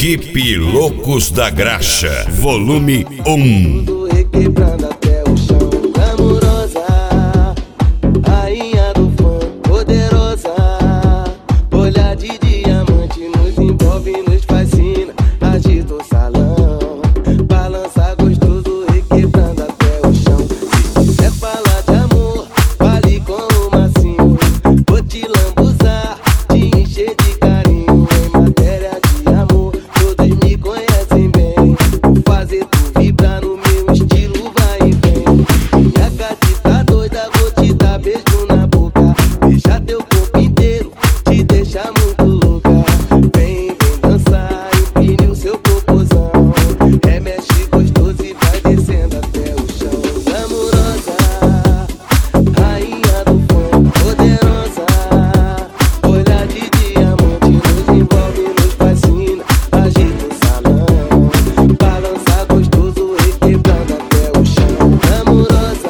Equipe Loucos da Graxa, volume 1. Requebrando até o chão, glamurosa, rainha do funk, poderosa. Olhar de diamante nos envolve, nos fascina. Agita o salão, balança gostoso, requebrando até o chão. Se quiser falar de amor, fale com o Massinho. Vou te lambuzar, te encher de carinho. Em matéria de amor, todos me conhecem bem. Vou fazer tu vibrar no meu estilo, vai e vem. Minha gatita doida, vou te dar beijo na boca. Beijar teu corpo inteiro, te deixar muito louca. Vem, vem dançar, empine o seu popozão. Remexe gostoso e vai descendo até o chão. Glamurosa, rainha do funk, poderosa. Olhar de diamante nos envolve, nos fascina. Agita o salão, balança gostoso, requebrando até o chão. Glamurosa,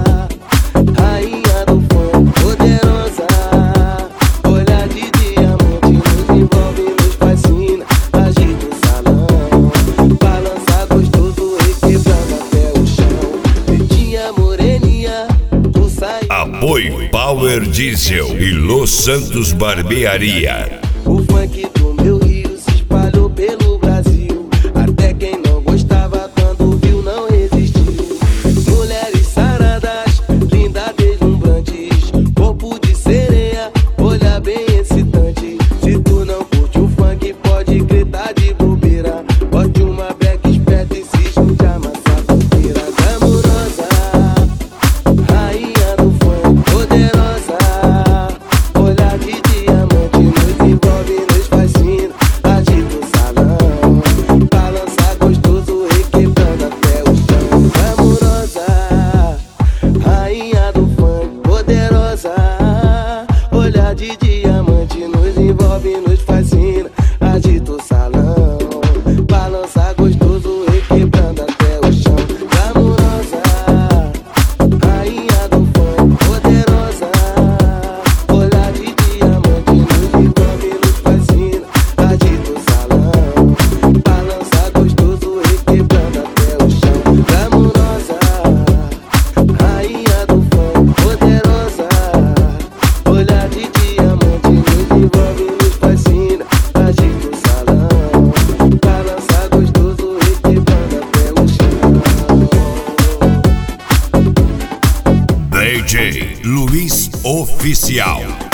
rainha do funk, poderosa. Olhar de diamante nos envolve, nos fascina. Agita o salão, balança gostoso, requebrando até o chão. Pretinha, moreninha, tu sai. Apoio Power Diesel e Los Santos Barbearia. O funk do meu Rio se espalhou pelo Brasil. Até quem não gostava, quando viu, não resistiu. Mulheres saradas, lindas, deslumbrantes. Corpo de sereia, olhar bem excitante. Se tu não curte o funk, pode gritar de bobeira. Bote uma beca esperta e se junte a massacreira. Glamurosa, rainha do funk, poderosa. Olhar de diamante nos envolve, nos fascina. Agita o salão, balança gostoso, requebrando até o chão. Glamurosa, rainha do funk, poderosa. Olhar de diamante nos envolve, nos fascina. Agita o salão, balança gostoso, requebrando até o chão. Glamurosa, rainha do funk, poderosa. Olhar de diamante nos envolve, nos fascina. Agita o salão, balança gostoso, requebrando até o chão. Glamurosa, rainha do funk, poderosa. Olhar de diamante nos envolve, nos fascina. Agita o salão, balança gostoso, requebrando até o chão. DJ Luiz Oficial.